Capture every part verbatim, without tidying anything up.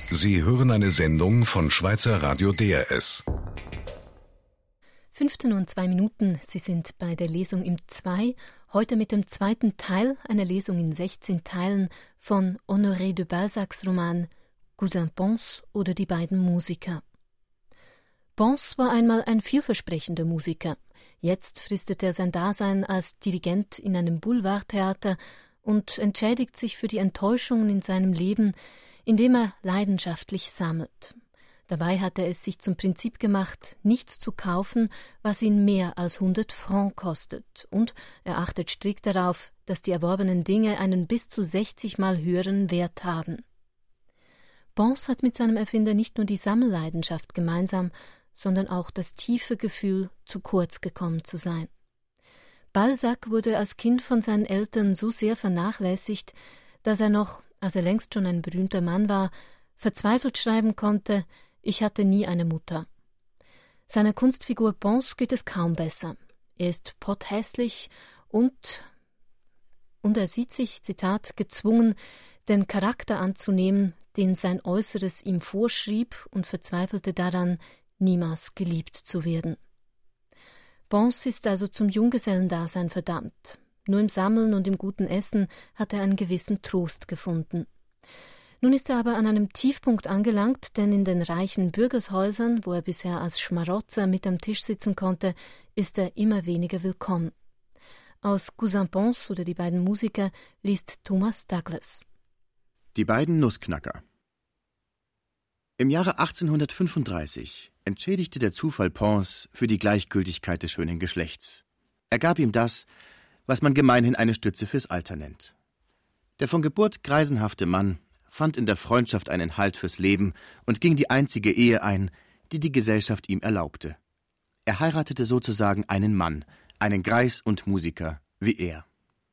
Sie hören eine Sendung von Schweizer Radio D R S. fünfzehn und zwei Minuten. Sie sind bei der Lesung im zwei, heute mit dem zweiten Teil einer Lesung in sechzehn Teilen von Honoré de Balzacs Roman Cousin Pons oder die beiden Musiker. Pons war einmal ein vielversprechender Musiker. Jetzt fristet er sein Dasein als Dirigent in einem Boulevardtheater und entschädigt sich für die Enttäuschungen in seinem Leben, indem er leidenschaftlich sammelt. Dabei hat er es sich zum Prinzip gemacht, nichts zu kaufen, was ihn mehr als hundert Francs kostet, und er achtet strikt darauf, dass die erworbenen Dinge einen bis zu sechzig Mal höheren Wert haben. Pons hat mit seinem Erfinder nicht nur die Sammelleidenschaft gemeinsam, sondern auch das tiefe Gefühl, zu kurz gekommen zu sein. Balzac wurde als Kind von seinen Eltern so sehr vernachlässigt, dass er noch, als er längst schon ein berühmter Mann war, verzweifelt schreiben konnte: Ich hatte nie eine Mutter. Seiner Kunstfigur Pons geht es kaum besser. Er ist potthässlich und, und er sieht sich, Zitat, gezwungen, den Charakter anzunehmen, den sein Äußeres ihm vorschrieb, und verzweifelte daran, niemals geliebt zu werden. Pons ist also zum Junggesellendasein verdammt. Nur im Sammeln und im guten Essen hat er einen gewissen Trost gefunden. Nun ist er aber an einem Tiefpunkt angelangt, denn in den reichen Bürgershäusern, wo er bisher als Schmarotzer mit am Tisch sitzen konnte, ist er immer weniger willkommen. Aus Cousin Pons oder die beiden Musiker liest Thomas Douglas. Die beiden Nussknacker. Im Jahre achtzehnhundertfünfunddreißig entschädigte der Zufall Pons für die Gleichgültigkeit des schönen Geschlechts. Er gab ihm das, was man gemeinhin eine Stütze fürs Alter nennt. Der von Geburt greisenhafte Mann fand in der Freundschaft einen Halt fürs Leben und ging die einzige Ehe ein, die die Gesellschaft ihm erlaubte. Er heiratete sozusagen einen Mann, einen Greis und Musiker wie er.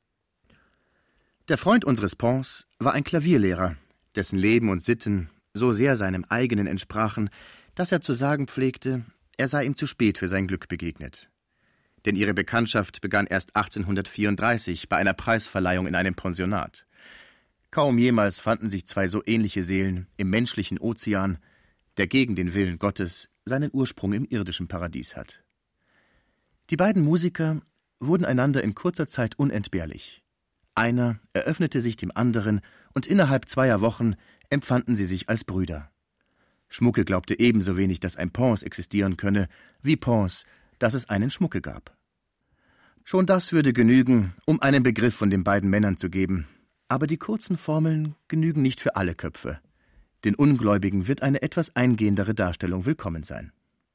Der Freund unseres Pons war ein Klavierlehrer, dessen Leben und Sitten so sehr seinem eigenen entsprachen, dass er zu sagen pflegte, er sei ihm zu spät für sein Glück begegnet. Denn ihre Bekanntschaft begann erst achtzehnhundertvierunddreißig bei einer Preisverleihung in einem Pensionat. Kaum jemals fanden sich zwei so ähnliche Seelen im menschlichen Ozean, der gegen den Willen Gottes seinen Ursprung im irdischen Paradies hat. Die beiden Musiker wurden einander in kurzer Zeit unentbehrlich. Einer eröffnete sich dem anderen, und innerhalb zweier Wochen empfanden sie sich als Brüder. Schmucke glaubte ebenso wenig, dass ein Pons existieren könne, wie Pons, dass es einen Schmucke gab. Schon das würde genügen, um einen Begriff von den beiden Männern zu geben. Aber die kurzen Formeln genügen nicht für alle Köpfe. Den Ungläubigen wird eine etwas eingehendere Darstellung willkommen sein.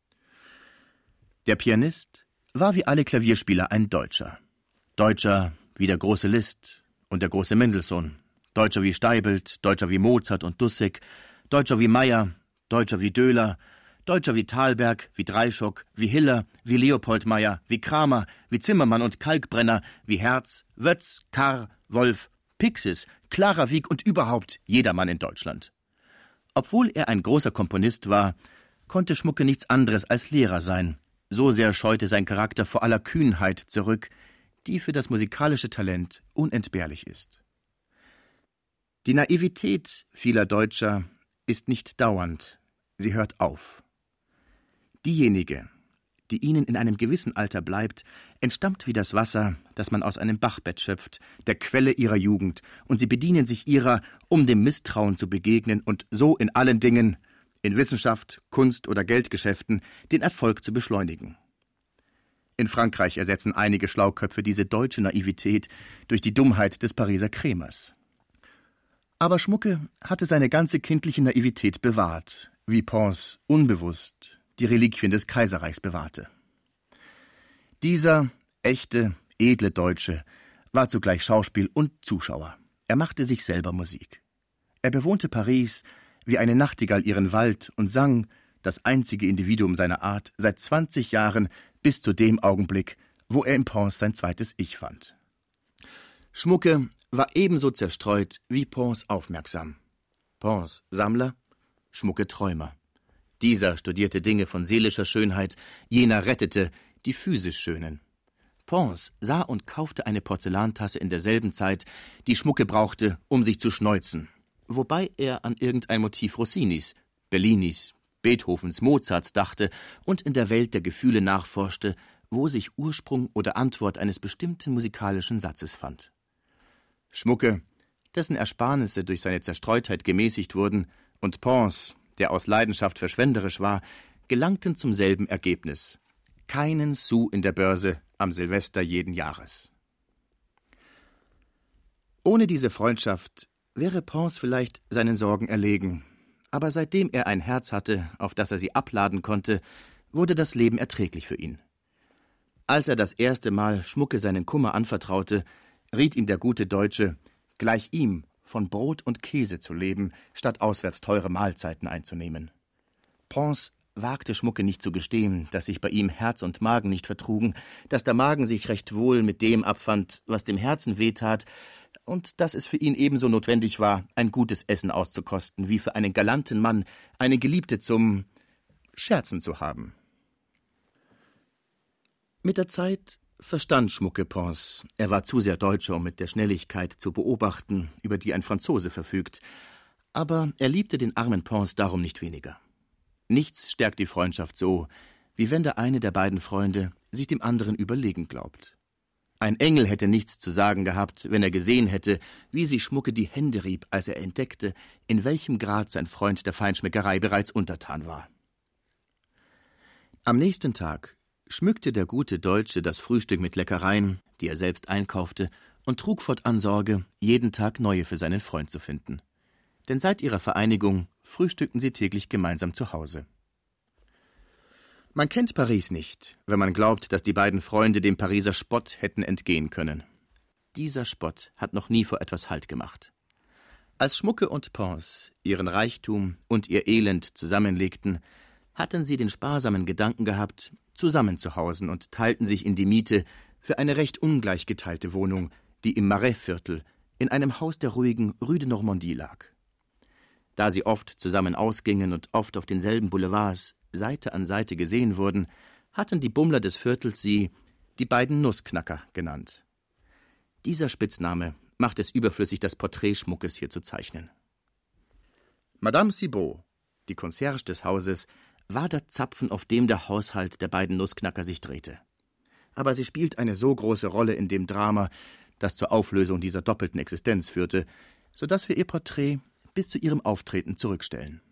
Der Pianist war wie alle Klavierspieler ein Deutscher. Deutscher wie der große Liszt und der große Mendelssohn. Deutscher wie Steibelt, Deutscher wie Mozart und Dussek, Deutscher wie Mayr, Deutscher wie Döhler, Deutscher wie Thalberg, wie Dreischock, wie Hiller, wie Leopold Meyer, wie Kramer, wie Zimmermann und Kalkbrenner, wie Herz, Wötz, Karr, Wolf, Pixis, Clara Wieck und überhaupt jedermann in Deutschland. Obwohl er ein großer Komponist war, konnte Schmucke nichts anderes als Lehrer sein. So sehr scheute sein Charakter vor aller Kühnheit zurück, die für das musikalische Talent unentbehrlich ist. Die Naivität vieler Deutscher ist nicht dauernd, sie hört auf. Diejenige, die ihnen in einem gewissen Alter bleibt, entstammt wie das Wasser, das man aus einem Bachbett schöpft, der Quelle ihrer Jugend, und sie bedienen sich ihrer, um dem Misstrauen zu begegnen und so in allen Dingen, in Wissenschaft, Kunst oder Geldgeschäften, den Erfolg zu beschleunigen. In Frankreich ersetzen einige Schlauköpfe diese deutsche Naivität durch die Dummheit des Pariser Krämers. Aber Schmucke hatte seine ganze kindliche Naivität bewahrt, wie Pons unbewusst die Reliquien des Kaiserreichs bewahrte. Dieser echte, edle Deutsche war zugleich Schauspiel und Zuschauer. Er machte sich selber Musik. Er bewohnte Paris wie eine Nachtigall ihren Wald und sang, das einzige Individuum seiner Art, seit zwanzig Jahren bis zu dem Augenblick, wo er im Pons sein zweites Ich fand. Schmucke war ebenso zerstreut wie Pons aufmerksam. Pons Sammler, Schmucke Träumer. Dieser studierte Dinge von seelischer Schönheit, jener rettete die physisch Schönen. Pons sah und kaufte eine Porzellantasse in derselben Zeit, die Schmucke brauchte, um sich zu schneuzen, wobei er an irgendein Motiv Rossinis, Bellinis, Beethovens, Mozarts dachte und in der Welt der Gefühle nachforschte, wo sich Ursprung oder Antwort eines bestimmten musikalischen Satzes fand. Schmucke, dessen Ersparnisse durch seine Zerstreutheit gemäßigt wurden, und Pons, der aus Leidenschaft verschwenderisch war, gelangten zum selben Ergebnis: keinen Sou in der Börse am Silvester jeden Jahres. Ohne diese Freundschaft wäre Pons vielleicht seinen Sorgen erlegen, aber seitdem er ein Herz hatte, auf das er sie abladen konnte, wurde das Leben erträglich für ihn. Als er das erste Mal Schmucke seinen Kummer anvertraute, riet ihm der gute Deutsche, gleich ihm von Brot und Käse zu leben, statt auswärts teure Mahlzeiten einzunehmen. Pons wagte Schmucke nicht zu gestehen, dass sich bei ihm Herz und Magen nicht vertrugen, dass der Magen sich recht wohl mit dem abfand, was dem Herzen wehtat, und dass es für ihn ebenso notwendig war, ein gutes Essen auszukosten, wie für einen galanten Mann eine Geliebte zum Scherzen zu haben. Mit der Zeit verstand Schmucke Pons. Er war zu sehr Deutscher, um mit der Schnelligkeit zu beobachten, über die ein Franzose verfügt. Aber er liebte den armen Pons darum nicht weniger. Nichts stärkt die Freundschaft so, wie wenn der eine der beiden Freunde sich dem anderen überlegen glaubt. Ein Engel hätte nichts zu sagen gehabt, wenn er gesehen hätte, wie sich Schmucke die Hände rieb, als er entdeckte, in welchem Grad sein Freund der Feinschmeckerei bereits untertan war. Am nächsten Tag schmückte der gute Deutsche das Frühstück mit Leckereien, die er selbst einkaufte, und trug fortan Sorge, jeden Tag neue für seinen Freund zu finden. Denn seit ihrer Vereinigung frühstückten sie täglich gemeinsam zu Hause. Man kennt Paris nicht, wenn man glaubt, dass die beiden Freunde dem Pariser Spott hätten entgehen können. Dieser Spott hat noch nie vor etwas Halt gemacht. Als Schmucke und Pons ihren Reichtum und ihr Elend zusammenlegten, hatten sie den sparsamen Gedanken gehabt, zusammen zu hausen und teilten sich in die Miete für eine recht ungleich geteilte Wohnung, die im Marais-Viertel in einem Haus der ruhigen Rue de Normandie lag. Da sie oft zusammen ausgingen und oft auf denselben Boulevards Seite an Seite gesehen wurden, hatten die Bummler des Viertels sie die beiden Nussknacker genannt. Dieser Spitzname macht es überflüssig, das Porträt Schmuckes hier zu zeichnen. Madame Cibot, die Concierge des Hauses, war der Zapfen, auf dem der Haushalt der beiden Nussknacker sich drehte. Aber sie spielt eine so große Rolle in dem Drama, das zur Auflösung dieser doppelten Existenz führte, so dass wir ihr Porträt bis zu ihrem Auftreten zurückstellen.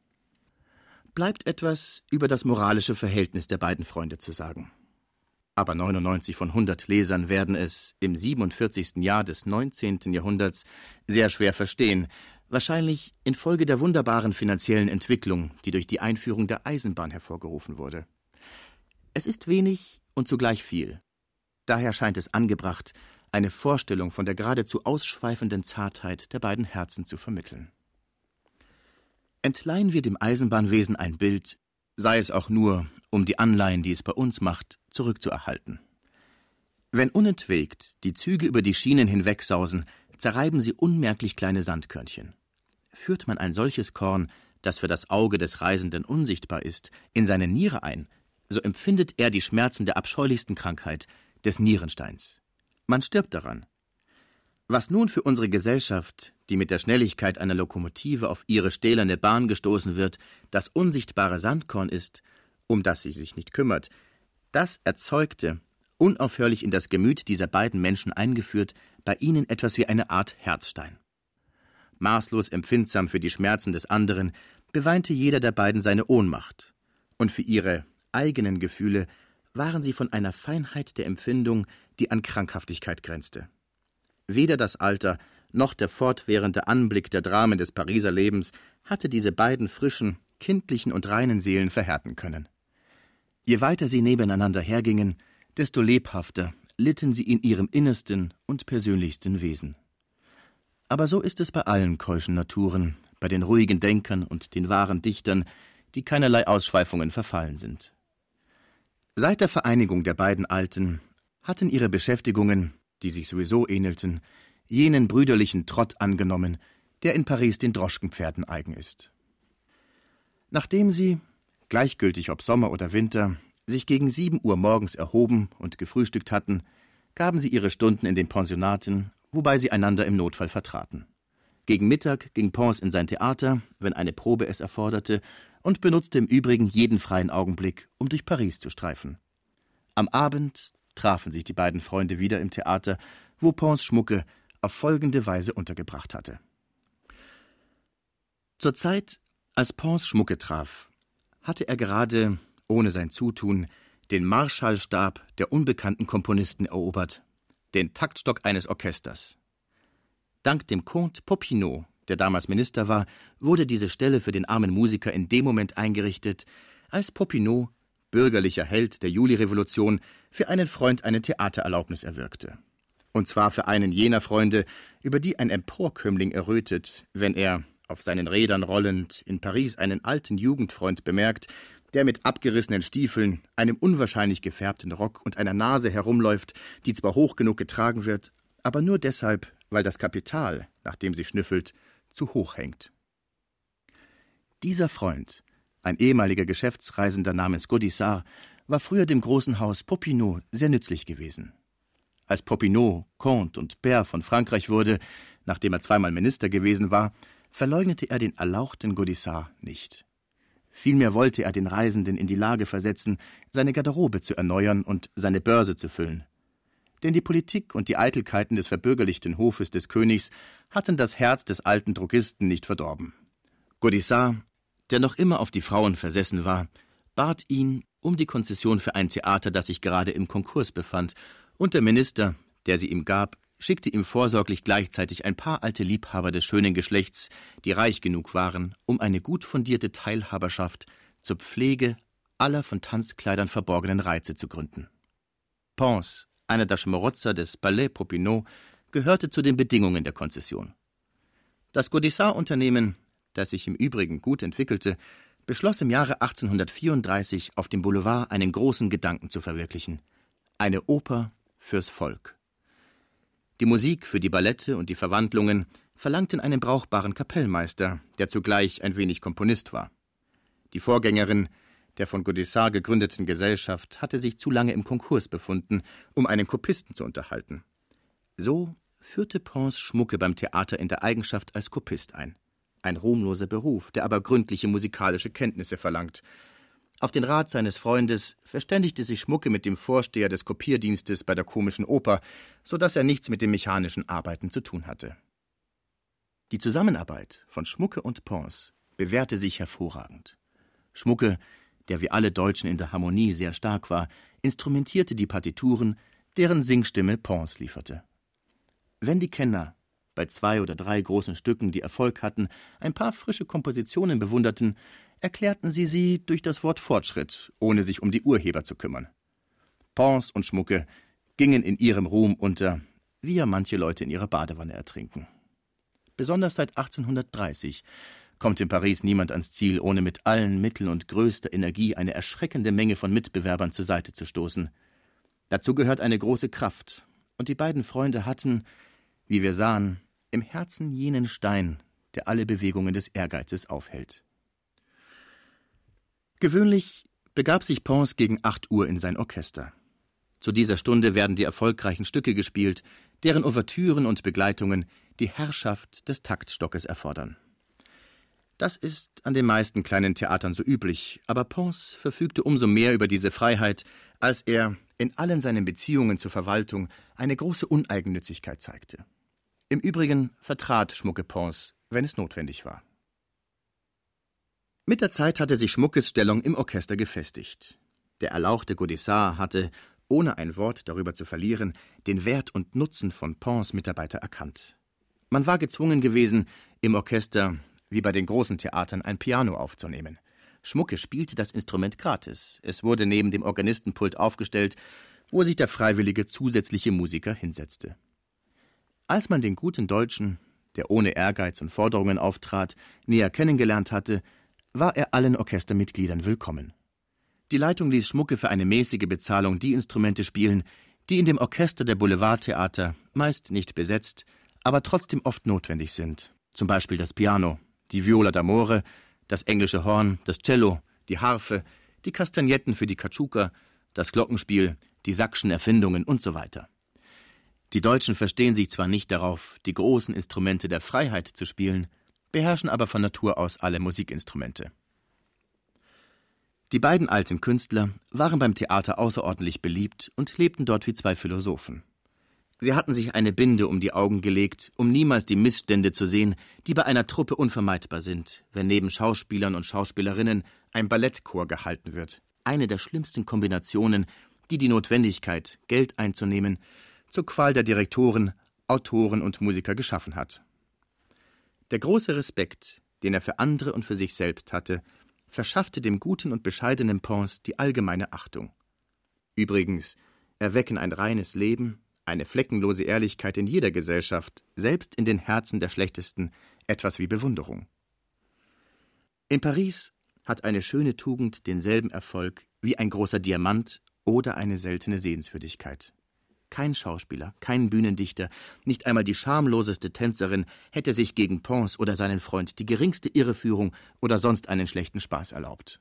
Bleibt etwas über das moralische Verhältnis der beiden Freunde zu sagen. Aber neunundneunzig von hundert Lesern werden es im siebenundvierzigsten Jahr des neunzehnten Jahrhunderts sehr schwer verstehen, wahrscheinlich infolge der wunderbaren finanziellen Entwicklung, die durch die Einführung der Eisenbahn hervorgerufen wurde. Es ist wenig und zugleich viel. Daher scheint es angebracht, eine Vorstellung von der geradezu ausschweifenden Zartheit der beiden Herzen zu vermitteln. Entleihen wir dem Eisenbahnwesen ein Bild, sei es auch nur, um die Anleihen, die es bei uns macht, zurückzuerhalten. Wenn unentwegt die Züge über die Schienen hinwegsausen, zerreiben sie unmerklich kleine Sandkörnchen. Führt man ein solches Korn, das für das Auge des Reisenden unsichtbar ist, in seine Niere ein, so empfindet er die Schmerzen der abscheulichsten Krankheit, des Nierensteins. Man stirbt daran. Was nun für unsere Gesellschaft, die mit der Schnelligkeit einer Lokomotive auf ihre stählerne Bahn gestoßen wird, das unsichtbare Sandkorn ist, um das sie sich nicht kümmert, das erzeugte, unaufhörlich in das Gemüt dieser beiden Menschen eingeführt, bei ihnen etwas wie eine Art Herzstein. Maßlos empfindsam für die Schmerzen des anderen, beweinte jeder der beiden seine Ohnmacht, und für ihre eigenen Gefühle waren sie von einer Feinheit der Empfindung, die an Krankhaftigkeit grenzte. Weder das Alter noch der fortwährende Anblick der Dramen des Pariser Lebens hatte diese beiden frischen, kindlichen und reinen Seelen verhärten können. Je weiter sie nebeneinander hergingen, desto lebhafter litten sie in ihrem innersten und persönlichsten Wesen. Aber so ist es bei allen keuschen Naturen, bei den ruhigen Denkern und den wahren Dichtern, die keinerlei Ausschweifungen verfallen sind. Seit der Vereinigung der beiden Alten hatten ihre Beschäftigungen, die sich sowieso ähnelten, jenen brüderlichen Trott angenommen, der in Paris den Droschkenpferden eigen ist. Nachdem sie, gleichgültig ob Sommer oder Winter, sich gegen sieben Uhr morgens erhoben und gefrühstückt hatten, gaben sie ihre Stunden in den Pensionaten, wobei sie einander im Notfall vertraten. Gegen Mittag ging Pons in sein Theater, wenn eine Probe es erforderte, und benutzte im Übrigen jeden freien Augenblick, um durch Paris zu streifen. Am Abend trafen sich die beiden Freunde wieder im Theater, wo Pons Schmucke auf folgende Weise untergebracht hatte. Zur Zeit, als Pons Schmucke traf, hatte er gerade, ohne sein Zutun, den Marschallstab der unbekannten Komponisten erobert, den Taktstock eines Orchesters. Dank dem Comte Popinot, der damals Minister war, wurde diese Stelle für den armen Musiker in dem Moment eingerichtet, als Popinot, bürgerlicher Held der Julirevolution, für einen Freund eine Theatererlaubnis erwirkte. Und zwar für einen jener Freunde, über die ein Emporkömmling errötet, wenn er, auf seinen Rädern rollend, in Paris einen alten Jugendfreund bemerkt, der mit abgerissenen Stiefeln, einem unwahrscheinlich gefärbten Rock und einer Nase herumläuft, die zwar hoch genug getragen wird, aber nur deshalb, weil das Kapital, nach dem sie schnüffelt, zu hoch hängt. Dieser Freund, ein ehemaliger Geschäftsreisender namens Gaudissart, war früher dem großen Haus Popinot sehr nützlich gewesen. Als Popinot Comte und Pair von Frankreich wurde, nachdem er zweimal Minister gewesen war, verleugnete er den erlauchten Gaudissart nicht. Vielmehr wollte er den Reisenden in die Lage versetzen, seine Garderobe zu erneuern und seine Börse zu füllen. Denn die Politik und die Eitelkeiten des verbürgerlichten Hofes des Königs hatten das Herz des alten Drogisten nicht verdorben. Gaudissart, der noch immer auf die Frauen versessen war, bat ihn um die Konzession für ein Theater, das sich gerade im Konkurs befand, und der Minister, der sie ihm gab, schickte ihm vorsorglich gleichzeitig ein paar alte Liebhaber des schönen Geschlechts, die reich genug waren, um eine gut fundierte Teilhaberschaft zur Pflege aller von Tanzkleidern verborgenen Reize zu gründen. Pons, einer der Schmarotzer des Palais Popinot, gehörte zu den Bedingungen der Konzession. Das Gaudissart-Unternehmen, das sich im Übrigen gut entwickelte, beschloss im Jahre achtzehnhundertvierunddreißig auf dem Boulevard einen großen Gedanken zu verwirklichen: eine Oper fürs Volk. Die Musik für die Ballette und die Verwandlungen verlangten einen brauchbaren Kapellmeister, der zugleich ein wenig Komponist war. Die Vorgängerin der von Gaudissart gegründeten Gesellschaft hatte sich zu lange im Konkurs befunden, um einen Kopisten zu unterhalten. So führte Pons Schmucke beim Theater in der Eigenschaft als Kopist ein. Ein ruhmloser Beruf, der aber gründliche musikalische Kenntnisse verlangt. Auf den Rat seines Freundes verständigte sich Schmucke mit dem Vorsteher des Kopierdienstes bei der Komischen Oper, so dass er nichts mit den mechanischen Arbeiten zu tun hatte. Die Zusammenarbeit von Schmucke und Pons bewährte sich hervorragend. Schmucke, der wie alle Deutschen in der Harmonie sehr stark war, instrumentierte die Partituren, deren Singstimme Pons lieferte. Wenn die Kenner bei zwei oder drei großen Stücken, die Erfolg hatten, ein paar frische Kompositionen bewunderten, erklärten sie sie durch das Wort Fortschritt, ohne sich um die Urheber zu kümmern. Pons und Schmucke gingen in ihrem Ruhm unter, wie ja manche Leute in ihrer Badewanne ertrinken. Besonders seit achtzehnhundertdreißig kommt in Paris niemand ans Ziel, ohne mit allen Mitteln und größter Energie eine erschreckende Menge von Mitbewerbern zur Seite zu stoßen. Dazu gehört eine große Kraft, und die beiden Freunde hatten, wie wir sahen, im Herzen jenen Stein, der alle Bewegungen des Ehrgeizes aufhält. Gewöhnlich begab sich Pons gegen acht Uhr in sein Orchester. Zu dieser Stunde werden die erfolgreichen Stücke gespielt, deren Ouvertüren und Begleitungen die Herrschaft des Taktstockes erfordern. Das ist an den meisten kleinen Theatern so üblich, aber Pons verfügte umso mehr über diese Freiheit, als er in allen seinen Beziehungen zur Verwaltung eine große Uneigennützigkeit zeigte. Im Übrigen vertrat Schmucke Pons, wenn es notwendig war. Mit der Zeit hatte sich Schmuckes Stellung im Orchester gefestigt. Der erlauchte Gaudissart hatte, ohne ein Wort darüber zu verlieren, den Wert und Nutzen von Pons Mitarbeiter erkannt. Man war gezwungen gewesen, im Orchester wie bei den großen Theatern ein Piano aufzunehmen. Schmucke spielte das Instrument gratis. Es wurde neben dem Organistenpult aufgestellt, wo sich der freiwillige zusätzliche Musiker hinsetzte. Als man den guten Deutschen, der ohne Ehrgeiz und Forderungen auftrat, näher kennengelernt hatte, war er allen Orchestermitgliedern willkommen. Die Leitung ließ Schmucke für eine mäßige Bezahlung die Instrumente spielen, die in dem Orchester der Boulevardtheater meist nicht besetzt, aber trotzdem oft notwendig sind. Zum Beispiel das Piano, die Viola d'Amore, das englische Horn, das Cello, die Harfe, die Kastagnetten für die Katschuka, das Glockenspiel, die Sackschen Erfindungen und so weiter. Die Deutschen verstehen sich zwar nicht darauf, die großen Instrumente der Freiheit zu spielen, beherrschen aber von Natur aus alle Musikinstrumente. Die beiden alten Künstler waren beim Theater außerordentlich beliebt und lebten dort wie zwei Philosophen. Sie hatten sich eine Binde um die Augen gelegt, um niemals die Missstände zu sehen, die bei einer Truppe unvermeidbar sind, wenn neben Schauspielern und Schauspielerinnen ein Ballettchor gehalten wird. Eine der schlimmsten Kombinationen, die die Notwendigkeit, Geld einzunehmen, zur Qual der Direktoren, Autoren und Musiker geschaffen hat. Der große Respekt, den er für andere und für sich selbst hatte, verschaffte dem guten und bescheidenen Pons die allgemeine Achtung. Übrigens erwecken ein reines Leben, eine fleckenlose Ehrlichkeit in jeder Gesellschaft, selbst in den Herzen der Schlechtesten, etwas wie Bewunderung. In Paris hat eine schöne Tugend denselben Erfolg wie ein großer Diamant oder eine seltene Sehenswürdigkeit. Kein Schauspieler, kein Bühnendichter, nicht einmal die schamloseste Tänzerin hätte sich gegen Pons oder seinen Freund die geringste Irreführung oder sonst einen schlechten Spaß erlaubt.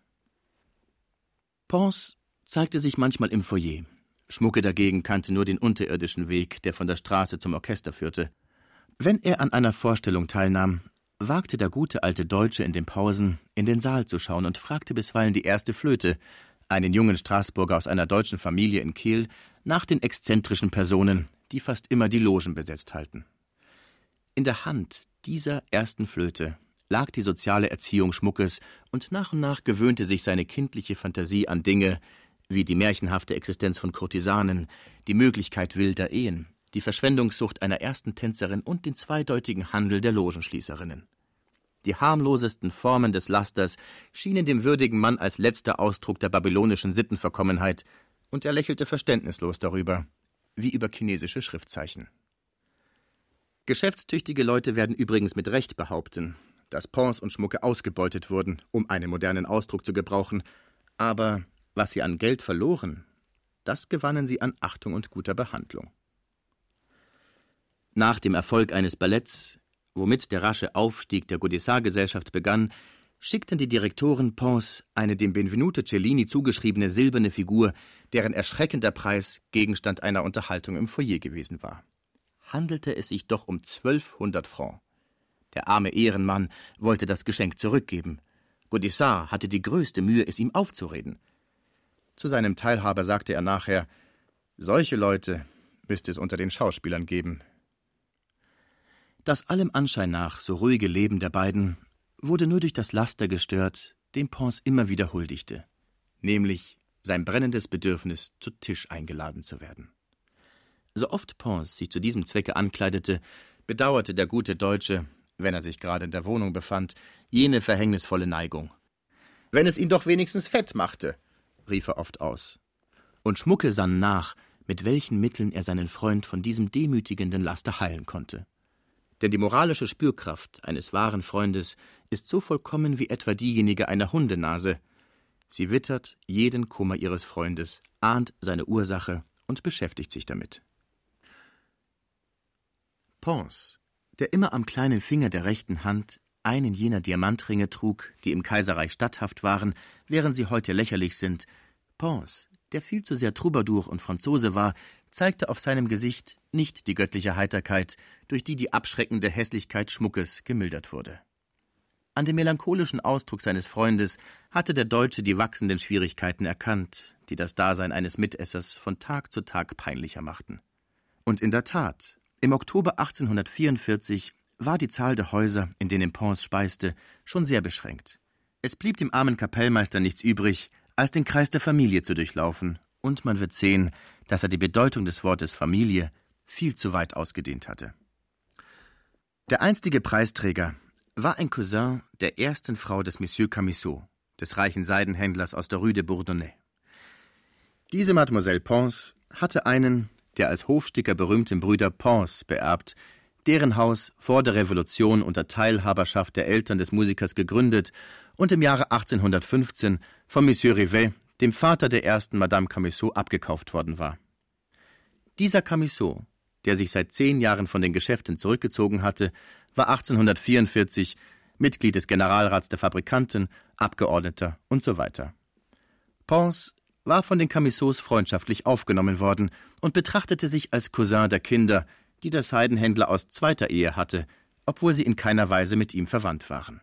Pons zeigte sich manchmal im Foyer. Schmucke dagegen kannte nur den unterirdischen Weg, der von der Straße zum Orchester führte. Wenn er an einer Vorstellung teilnahm, wagte der gute alte Deutsche in den Pausen, in den Saal zu schauen und fragte bisweilen die erste Flöte, einen jungen Straßburger aus einer deutschen Familie in Kehl, nach den exzentrischen Personen, die fast immer die Logen besetzt halten. In der Hand dieser ersten Flöte lag die soziale Erziehung Schmuckes, und nach und nach gewöhnte sich seine kindliche Fantasie an Dinge wie die märchenhafte Existenz von Kurtisanen, die Möglichkeit wilder Ehen, die Verschwendungssucht einer ersten Tänzerin und den zweideutigen Handel der Logenschließerinnen. Die harmlosesten Formen des Lasters schienen dem würdigen Mann als letzter Ausdruck der babylonischen Sittenverkommenheit, und er lächelte verständnislos darüber, wie über chinesische Schriftzeichen. Geschäftstüchtige Leute werden übrigens mit Recht behaupten, dass Pons und Schmucke ausgebeutet wurden, um einen modernen Ausdruck zu gebrauchen, aber was sie an Geld verloren, das gewannen sie an Achtung und guter Behandlung. Nach dem Erfolg eines Balletts, womit der rasche Aufstieg der Gaudissart-Gesellschaft begann, schickten die Direktoren Pons eine dem Benvenuto Cellini zugeschriebene silberne Figur, deren erschreckender Preis Gegenstand einer Unterhaltung im Foyer gewesen war. Handelte es sich doch um zwölfhundert Francs. Der arme Ehrenmann wollte das Geschenk zurückgeben. Gaudissart hatte die größte Mühe, es ihm aufzureden. Zu seinem Teilhaber sagte er nachher, solche Leute müsste es unter den Schauspielern geben. Das allem Anschein nach so ruhige Leben der beiden wurde nur durch das Laster gestört, dem Pons immer wieder huldigte, nämlich sein brennendes Bedürfnis, zu Tisch eingeladen zu werden. So oft Pons sich zu diesem Zwecke ankleidete, bedauerte der gute Deutsche, wenn er sich gerade in der Wohnung befand, jene verhängnisvolle Neigung. »Wenn es ihn doch wenigstens fett machte«, rief er oft aus. Und Schmucke sann nach, mit welchen Mitteln er seinen Freund von diesem demütigenden Laster heilen konnte. Denn die moralische Spürkraft eines wahren Freundes ist so vollkommen wie etwa diejenige einer Hundenase. Sie wittert jeden Kummer ihres Freundes, ahnt seine Ursache und beschäftigt sich damit. Pons, der immer am kleinen Finger der rechten Hand einen jener Diamantringe trug, die im Kaiserreich statthaft waren, während sie heute lächerlich sind, Pons, der viel zu sehr Troubadour und Franzose war, zeigte auf seinem Gesicht nicht die göttliche Heiterkeit, durch die die abschreckende Hässlichkeit Schmuckes gemildert wurde. An dem melancholischen Ausdruck seines Freundes hatte der Deutsche die wachsenden Schwierigkeiten erkannt, die das Dasein eines Mitessers von Tag zu Tag peinlicher machten. Und in der Tat, im Oktober achtzehnhundertvierundvierzig war die Zahl der Häuser, in denen Pons speiste, schon sehr beschränkt. Es blieb dem armen Kapellmeister nichts übrig, als den Kreis der Familie zu durchlaufen, und man wird sehen, dass er die Bedeutung des Wortes Familie viel zu weit ausgedehnt hatte. Der einstige Preisträger war ein Cousin der ersten Frau des Monsieur Camusot, des reichen Seidenhändlers aus der Rue de Bourdonnais. Diese Mademoiselle Pons hatte einen, der als Hofsticker berühmten Brüder Pons beerbt, deren Haus vor der Revolution unter Teilhaberschaft der Eltern des Musikers gegründet und im Jahre achtzehnhundertfünfzehn von Monsieur Rivet, dem Vater der ersten Madame Camusot, abgekauft worden war. Dieser Camusot, der sich seit zehn Jahren von den Geschäften zurückgezogen hatte, war achtzehnhundertvierundvierzig Mitglied des Generalrats der Fabrikanten, Abgeordneter und so weiter. Pons war von den Camissots freundschaftlich aufgenommen worden und betrachtete sich als Cousin der Kinder, die der Seidenhändler aus zweiter Ehe hatte, obwohl sie in keiner Weise mit ihm verwandt waren.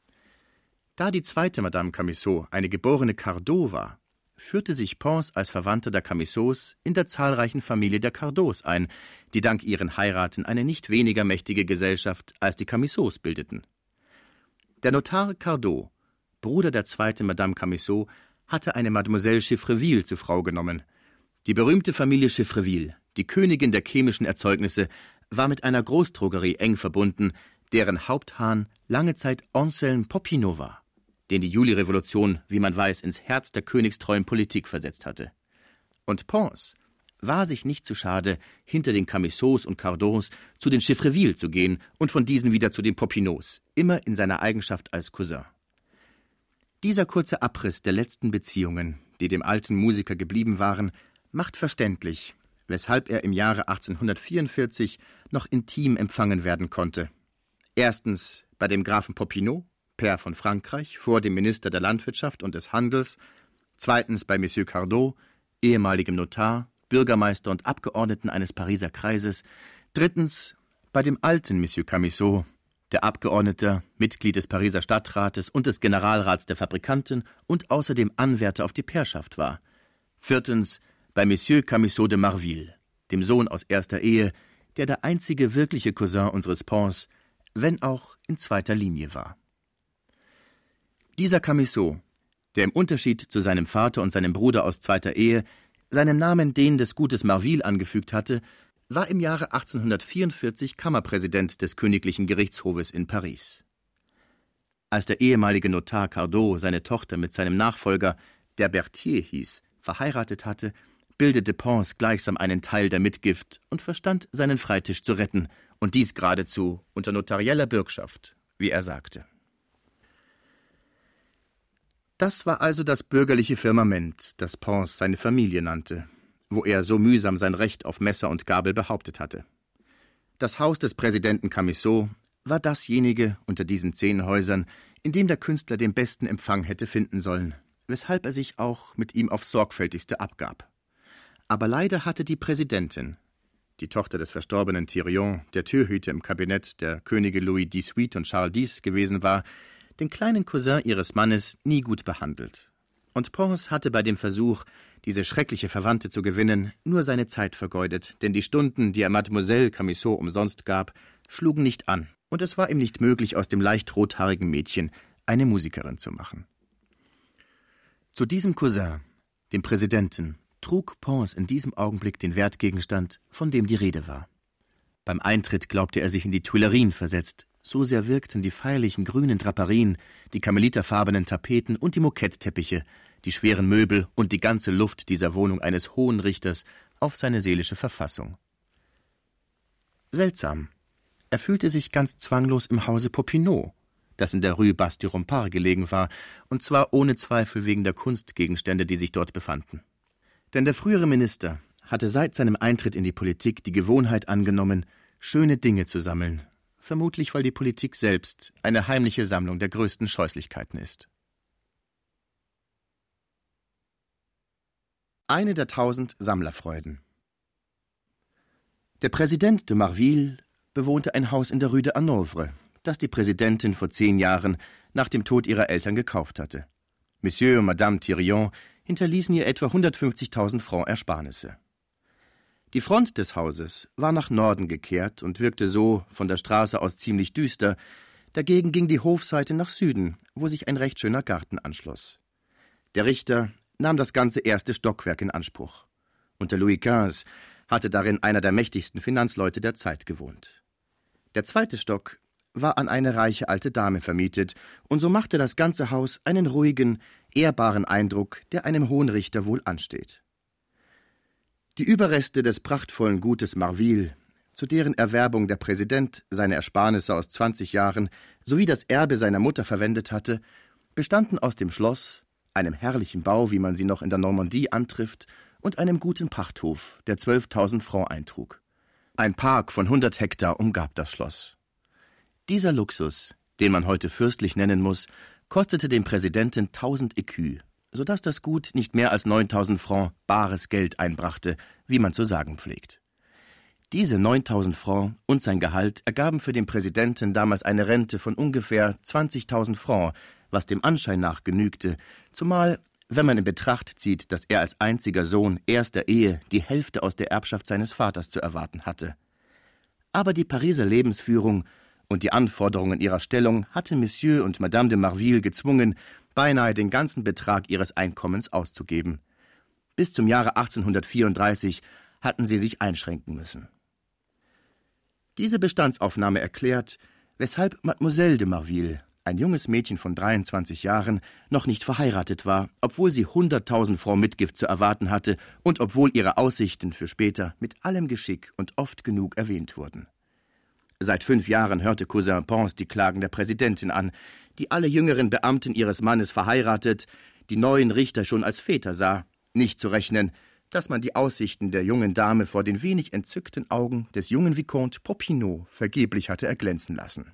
Da die zweite Madame Camissot eine geborene Cardot war, führte sich Pons als Verwandter der Camissots in der zahlreichen Familie der Cardots ein, die dank ihren Heiraten eine nicht weniger mächtige Gesellschaft als die Camissots bildeten. Der Notar Cardot, Bruder der zweiten Madame Camissot, hatte eine Mademoiselle Chiffreville zur Frau genommen. Die berühmte Familie Chiffreville, die Königin der chemischen Erzeugnisse, war mit einer Großdrogerie eng verbunden, deren Haupthahn lange Zeit Anselme Popinot war, den die Julirevolution, wie man weiß, ins Herz der königstreuen Politik versetzt hatte. Und Pons war sich nicht zu schade, hinter den Camissots und Cardots zu den Chiffreville zu gehen und von diesen wieder zu den Popinots, immer in seiner Eigenschaft als Cousin. Dieser kurze Abriss der letzten Beziehungen, die dem alten Musiker geblieben waren, macht verständlich, weshalb er im Jahre achtzehnhundertvierundvierzig noch intim empfangen werden konnte. Erstens bei dem Grafen Popinot, Pair von Frankreich, vor dem Minister der Landwirtschaft und des Handels, zweitens bei Monsieur Cardot, ehemaligem Notar, Bürgermeister und Abgeordneten eines Pariser Kreises, drittens bei dem alten Monsieur Camissot, der Abgeordneter, Mitglied des Pariser Stadtrates und des Generalrats der Fabrikanten und außerdem Anwärter auf die Pairschaft war, viertens bei Monsieur Camissot de Marville, dem Sohn aus erster Ehe, der der einzige wirkliche Cousin unseres Pons, wenn auch in zweiter Linie war. Dieser Camissot, der im Unterschied zu seinem Vater und seinem Bruder aus zweiter Ehe seinem Namen den des Gutes Marville angefügt hatte, war im Jahre achtzehnhundertvierundvierzig Kammerpräsident des Königlichen Gerichtshofes in Paris. Als der ehemalige Notar Cardot seine Tochter mit seinem Nachfolger, der Berthier hieß, verheiratet hatte, bildete Pons gleichsam einen Teil der Mitgift und verstand, seinen Freitisch zu retten, und dies geradezu unter notarieller Bürgschaft, wie er sagte. Das war also das bürgerliche Firmament, das Pons seine Familie nannte, wo er so mühsam sein Recht auf Messer und Gabel behauptet hatte. Das Haus des Präsidenten Camissot war dasjenige unter diesen zehn Häusern, in dem der Künstler den besten Empfang hätte finden sollen, weshalb er sich auch mit ihm aufs Sorgfältigste abgab. Aber leider hatte die Präsidentin, die Tochter des verstorbenen Thirion, der Türhüter im Kabinett der Könige Louis dix-huit und Charles X gewesen war, den kleinen Cousin ihres Mannes nie gut behandelt. Und Pons hatte bei dem Versuch, diese schreckliche Verwandte zu gewinnen, nur seine Zeit vergeudet, denn die Stunden, die er Mademoiselle Camissot umsonst gab, schlugen nicht an, und es war ihm nicht möglich, aus dem leicht rothaarigen Mädchen eine Musikerin zu machen. Zu diesem Cousin, dem Präsidenten, trug Pons in diesem Augenblick den Wertgegenstand, von dem die Rede war. Beim Eintritt glaubte er sich in die Tuilerien versetzt, so sehr wirkten die feierlichen grünen Draperien, die karmeliterfarbenen Tapeten und die Moquette-Teppiche, die schweren Möbel und die ganze Luft dieser Wohnung eines hohen Richters auf seine seelische Verfassung. Seltsam, er fühlte sich ganz zwanglos im Hause Popinot, das in der Rue Basse-du-Rempart gelegen war, und zwar ohne Zweifel wegen der Kunstgegenstände, die sich dort befanden. Denn der frühere Minister hatte seit seinem Eintritt in die Politik die Gewohnheit angenommen, schöne Dinge zu sammeln, vermutlich weil die Politik selbst eine heimliche Sammlung der größten Scheußlichkeiten ist. Eine der tausend Sammlerfreuden. Der Präsident de Marville bewohnte ein Haus in der Rue de Hanovre, das die Präsidentin vor zehn Jahren nach dem Tod ihrer Eltern gekauft hatte. Monsieur und Madame Thirion hinterließen ihr etwa hundertfünfzigtausend Francs Ersparnisse. Die Front des Hauses war nach Norden gekehrt und wirkte so von der Straße aus ziemlich düster, dagegen ging die Hofseite nach Süden, wo sich ein recht schöner Garten anschloss. Der Richter nahm das ganze erste Stockwerk in Anspruch. Unter Louis Quinze hatte darin einer der mächtigsten Finanzleute der Zeit gewohnt. Der zweite Stock war an eine reiche alte Dame vermietet, und so machte das ganze Haus einen ruhigen, ehrbaren Eindruck, der einem hohen Richter wohl ansteht. Die Überreste des prachtvollen Gutes Marville, zu deren Erwerbung der Präsident seine Ersparnisse aus zwanzig Jahren sowie das Erbe seiner Mutter verwendet hatte, bestanden aus dem Schloss, einem herrlichen Bau, wie man sie noch in der Normandie antrifft, und einem guten Pachthof, der zwölftausend Francs eintrug. Ein Park von hundert Hektar umgab das Schloss. Dieser Luxus, den man heute fürstlich nennen muss, kostete dem Präsidenten tausend Écus, so dass das Gut nicht mehr als neuntausend Francs bares Geld einbrachte, wie man zu sagen pflegt. Diese neuntausend Francs und sein Gehalt ergaben für den Präsidenten damals eine Rente von ungefähr zwanzigtausend Francs, was dem Anschein nach genügte, zumal, wenn man in Betracht zieht, dass er als einziger Sohn erster Ehe die Hälfte aus der Erbschaft seines Vaters zu erwarten hatte. Aber die Pariser Lebensführung und die Anforderungen ihrer Stellung hatte Monsieur und Madame de Marville gezwungen, beinahe den ganzen Betrag ihres Einkommens auszugeben. Bis zum Jahre achtzehnhundertvierunddreißig hatten sie sich einschränken müssen. Diese Bestandsaufnahme erklärt, weshalb Mademoiselle de Marville, ein junges Mädchen von dreiundzwanzig Jahren, noch nicht verheiratet war, obwohl sie hunderttausend Francs Mitgift zu erwarten hatte und obwohl ihre Aussichten für später mit allem Geschick und oft genug erwähnt wurden. Seit fünf Jahren hörte Cousin Pons die Klagen der Präsidentin an, die alle jüngeren Beamten ihres Mannes verheiratet, die neuen Richter schon als Väter sah, nicht zu rechnen, dass man die Aussichten der jungen Dame vor den wenig entzückten Augen des jungen Vicomte Popinot vergeblich hatte erglänzen lassen.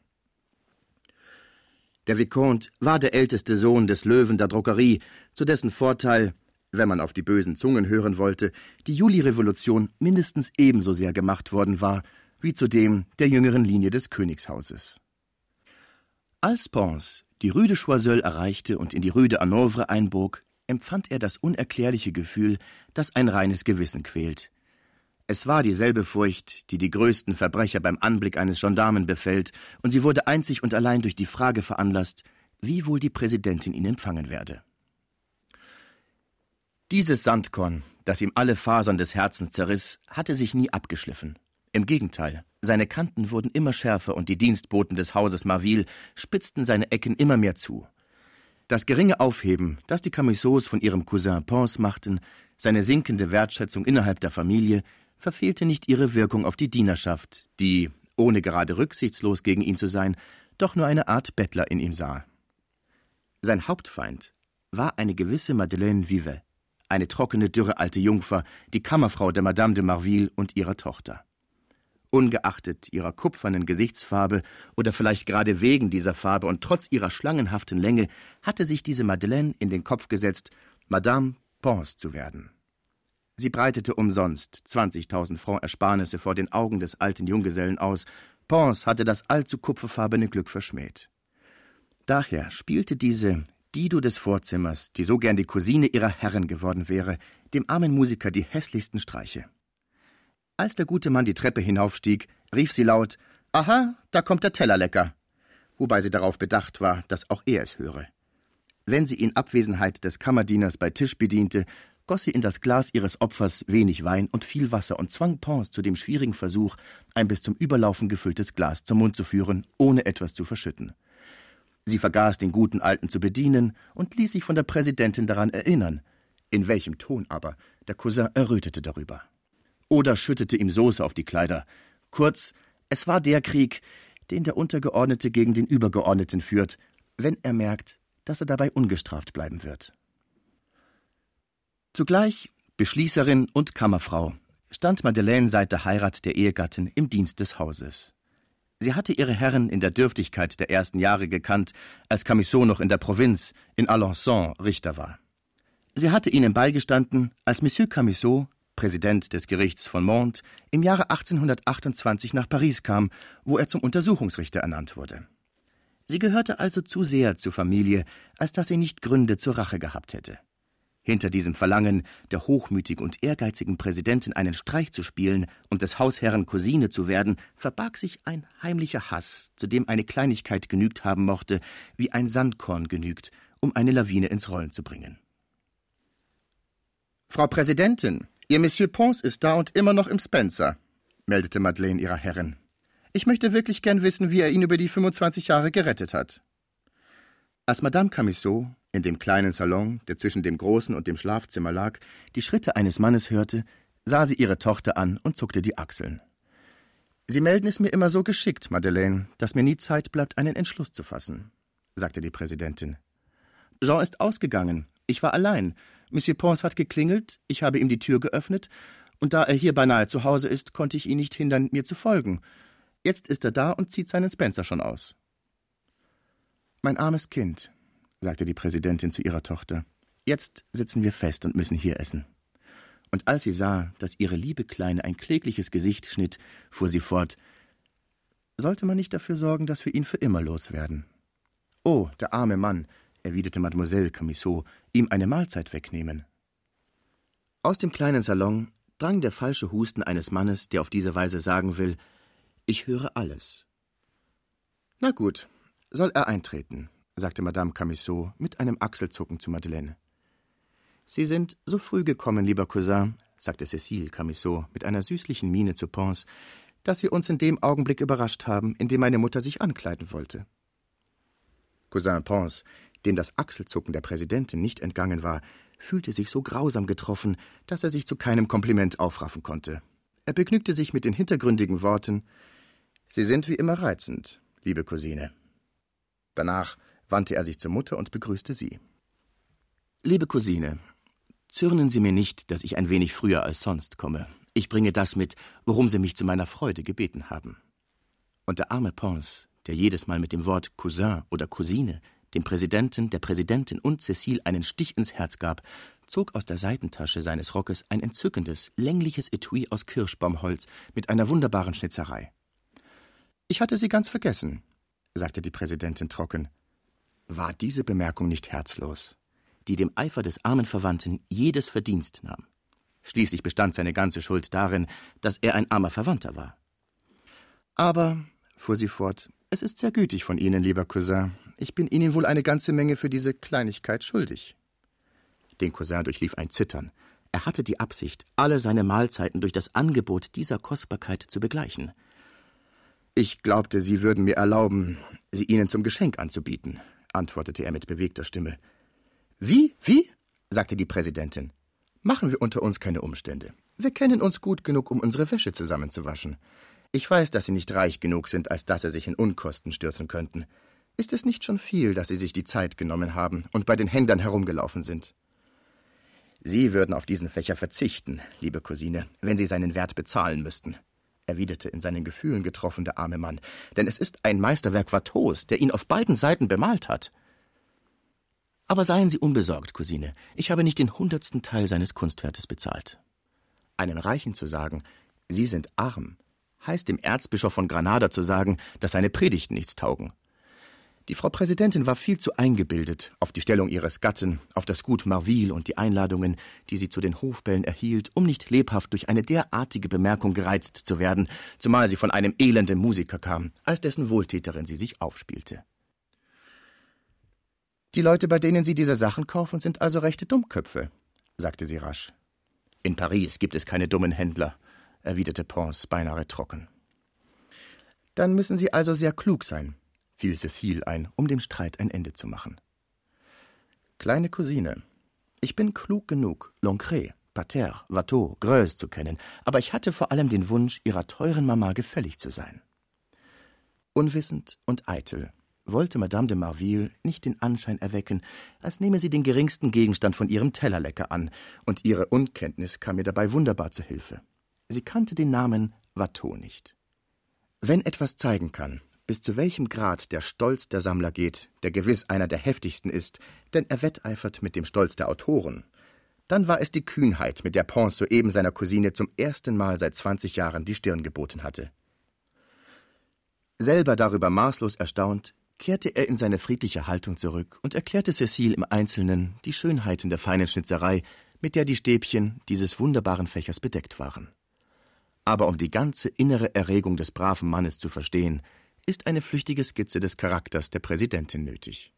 Der Vicomte war der älteste Sohn des Löwen der Drogerie, zu dessen Vorteil, wenn man auf die bösen Zungen hören wollte, die Julirevolution mindestens ebenso sehr gemacht worden war, wie zu dem der jüngeren Linie des Königshauses. Als Pons die Rue de Choiseul erreichte und in die Rue de Hanovre einbog, empfand er das unerklärliche Gefühl, das ein reines Gewissen quält. Es war dieselbe Furcht, die die größten Verbrecher beim Anblick eines Gendarmen befällt, und sie wurde einzig und allein durch die Frage veranlasst, wie wohl die Präsidentin ihn empfangen werde. Dieses Sandkorn, das ihm alle Fasern des Herzens zerriss, hatte sich nie abgeschliffen. Im Gegenteil, seine Kanten wurden immer schärfer und die Dienstboten des Hauses Marville spitzten seine Ecken immer mehr zu. Das geringe Aufheben, das die Camisauds von ihrem Cousin Pons machten, seine sinkende Wertschätzung innerhalb der Familie, verfehlte nicht ihre Wirkung auf die Dienerschaft, die, ohne gerade rücksichtslos gegen ihn zu sein, doch nur eine Art Bettler in ihm sah. Sein Hauptfeind war eine gewisse Madeleine Vivet, eine trockene, dürre alte Jungfer, die Kammerfrau der Madame de Marville und ihrer Tochter. Ungeachtet ihrer kupfernen Gesichtsfarbe oder vielleicht gerade wegen dieser Farbe und trotz ihrer schlangenhaften Länge hatte sich diese Madeleine in den Kopf gesetzt, Madame Pons zu werden. Sie breitete umsonst zwanzigtausend Francs Ersparnisse vor den Augen des alten Junggesellen aus. Pons hatte das allzu kupferfarbene Glück verschmäht. Daher spielte diese Dido des Vorzimmers, die so gern die Cousine ihrer Herrin geworden wäre, dem armen Musiker die hässlichsten Streiche. Als der gute Mann die Treppe hinaufstieg, rief sie laut, »Aha, da kommt der Teller lecker«, wobei sie darauf bedacht war, dass auch er es höre. Wenn sie in Abwesenheit des Kammerdieners bei Tisch bediente, goss sie in das Glas ihres Opfers wenig Wein und viel Wasser und zwang Pons zu dem schwierigen Versuch, ein bis zum Überlaufen gefülltes Glas zum Mund zu führen, ohne etwas zu verschütten. Sie vergaß, den guten Alten zu bedienen und ließ sich von der Präsidentin daran erinnern, in welchem Ton aber der Cousin errötete darüber. Oder schüttete ihm Soße auf die Kleider. Kurz, es war der Krieg, den der Untergeordnete gegen den Übergeordneten führt, wenn er merkt, dass er dabei ungestraft bleiben wird. Zugleich Beschließerin und Kammerfrau stand Madeleine seit der Heirat der Ehegatten im Dienst des Hauses. Sie hatte ihre Herren in der Dürftigkeit der ersten Jahre gekannt, als Camisot noch in der Provinz, in Alençon, Richter war. Sie hatte ihnen beigestanden, als Monsieur Camisot, Präsident des Gerichts von Mantes, im Jahre achtzehnhundertachtundzwanzig nach Paris kam, wo er zum Untersuchungsrichter ernannt wurde. Sie gehörte also zu sehr zur Familie, als dass sie nicht Gründe zur Rache gehabt hätte. Hinter diesem Verlangen, der hochmütigen und ehrgeizigen Präsidentin einen Streich zu spielen und des Hausherrn Cousine zu werden, verbarg sich ein heimlicher Hass, zu dem eine Kleinigkeit genügt haben mochte, wie ein Sandkorn genügt, um eine Lawine ins Rollen zu bringen. »Frau Präsidentin, Ihr Monsieur Pons ist da und immer noch im Spencer«, meldete Madeleine ihrer Herrin. »Ich möchte wirklich gern wissen, wie er ihn über die fünfundzwanzig Jahre gerettet hat.« Als Madame Camisot in dem kleinen Salon, der zwischen dem großen und dem Schlafzimmer lag, die Schritte eines Mannes hörte, sah sie ihre Tochter an und zuckte die Achseln. »Sie melden es mir immer so geschickt, Madeleine, dass mir nie Zeit bleibt, einen Entschluss zu fassen«, sagte die Präsidentin. »Jean ist ausgegangen. Ich war allein. Monsieur Pons hat geklingelt, ich habe ihm die Tür geöffnet, und da er hier beinahe zu Hause ist, konnte ich ihn nicht hindern, mir zu folgen. Jetzt ist er da und zieht seinen Spencer schon aus.« »Mein armes Kind«, sagte die Präsidentin zu ihrer Tochter, Jetzt sitzen wir fest und müssen hier essen.« Und als sie sah, dass ihre liebe Kleine ein klägliches Gesicht schnitt, fuhr sie fort: »Sollte man nicht dafür sorgen, dass wir ihn für immer loswerden?« »Oh, der arme Mann«, erwiderte Mademoiselle Camusot, »ihm eine Mahlzeit wegnehmen.« Aus dem kleinen Salon drang der falsche Husten eines Mannes, der auf diese Weise sagen will: »Ich höre alles.« »Na gut, soll er eintreten«, sagte Madame Camusot mit einem Achselzucken zu Madeleine. »Sie sind so früh gekommen, lieber Cousin«, sagte Cécile Camusot mit einer süßlichen Miene zu Pons, »dass Sie uns in dem Augenblick überrascht haben, in dem meine Mutter sich ankleiden wollte.« Cousin Pons, dem das Achselzucken der Präsidentin nicht entgangen war, fühlte sich so grausam getroffen, dass er sich zu keinem Kompliment aufraffen konnte. Er begnügte sich mit den hintergründigen Worten: »Sie sind wie immer reizend, liebe Cousine.« Danach wandte er sich zur Mutter und begrüßte sie. »Liebe Cousine, zürnen Sie mir nicht, dass ich ein wenig früher als sonst komme. Ich bringe das mit, worum Sie mich zu meiner Freude gebeten haben.« Und der arme Pons, der jedes Mal mit dem Wort Cousin oder Cousine dem Präsidenten, der Präsidentin und Cécile einen Stich ins Herz gab, zog aus der Seitentasche seines Rockes ein entzückendes, längliches Etui aus Kirschbaumholz mit einer wunderbaren Schnitzerei. »Ich hatte Sie ganz vergessen«, sagte die Präsidentin trocken. War diese Bemerkung nicht herzlos, die dem Eifer des armen Verwandten jedes Verdienst nahm? Schließlich bestand seine ganze Schuld darin, dass er ein armer Verwandter war. »Aber«, fuhr sie fort, »es ist sehr gütig von Ihnen, lieber Cousin. Ich bin Ihnen wohl eine ganze Menge für diese Kleinigkeit schuldig.« Den Cousin durchlief ein Zittern. Er hatte die Absicht, alle seine Mahlzeiten durch das Angebot dieser Kostbarkeit zu begleichen. »Ich glaubte, Sie würden mir erlauben, sie Ihnen zum Geschenk anzubieten«, antwortete er mit bewegter Stimme. »Wie, wie?« sagte die Präsidentin. »Machen wir unter uns keine Umstände. Wir kennen uns gut genug, um unsere Wäsche zusammenzuwaschen. Ich weiß, dass Sie nicht reich genug sind, als dass Sie sich in Unkosten stürzen könnten. Ist es nicht schon viel, dass Sie sich die Zeit genommen haben und bei den Händlern herumgelaufen sind?« »Sie würden auf diesen Fächer verzichten, liebe Cousine, wenn Sie seinen Wert bezahlen müssten«, erwiderte in seinen Gefühlen getroffen der arme Mann, »denn es ist ein Meisterwerk Watteaus, der ihn auf beiden Seiten bemalt hat.« »Aber seien Sie unbesorgt, Cousine, ich habe nicht den hundertsten Teil seines Kunstwertes bezahlt.« Einem Reichen zu sagen, »Sie sind arm«, heißt dem Erzbischof von Granada zu sagen, dass seine Predigten nichts taugen. Die Frau Präsidentin war viel zu eingebildet auf die Stellung ihres Gatten, auf das Gut Marville und die Einladungen, die sie zu den Hofbällen erhielt, um nicht lebhaft durch eine derartige Bemerkung gereizt zu werden, zumal sie von einem elenden Musiker kam, als dessen Wohltäterin sie sich aufspielte. »Die Leute, bei denen Sie diese Sachen kaufen, sind also rechte Dummköpfe«, sagte sie rasch. »In Paris gibt es keine dummen Händler«, erwiderte Pons beinahe trocken. »Dann müssen Sie also sehr klug sein«, fiel Cécile ein, um dem Streit ein Ende zu machen. »Kleine Cousine, ich bin klug genug, Lancret, Pater, Watteau, Greuze zu kennen, aber ich hatte vor allem den Wunsch, Ihrer teuren Mama gefällig zu sein.« Unwissend und eitel wollte Madame de Marville nicht den Anschein erwecken, als nehme sie den geringsten Gegenstand von ihrem Tellerlecker an, und ihre Unkenntnis kam ihr dabei wunderbar zu Hilfe. Sie kannte den Namen Watteau nicht. Wenn etwas zeigen kann, bis zu welchem Grad der Stolz der Sammler geht, der gewiss einer der heftigsten ist, denn er wetteifert mit dem Stolz der Autoren, dann war es die Kühnheit, mit der Pons soeben seiner Cousine zum ersten Mal seit zwanzig Jahren die Stirn geboten hatte. Selber darüber maßlos erstaunt, kehrte er in seine friedliche Haltung zurück und erklärte Cécile im Einzelnen die Schönheiten der feinen Schnitzerei, mit der die Stäbchen dieses wunderbaren Fächers bedeckt waren. Aber um die ganze innere Erregung des braven Mannes zu verstehen, ist eine flüchtige Skizze des Charakters der Präsidentin nötig.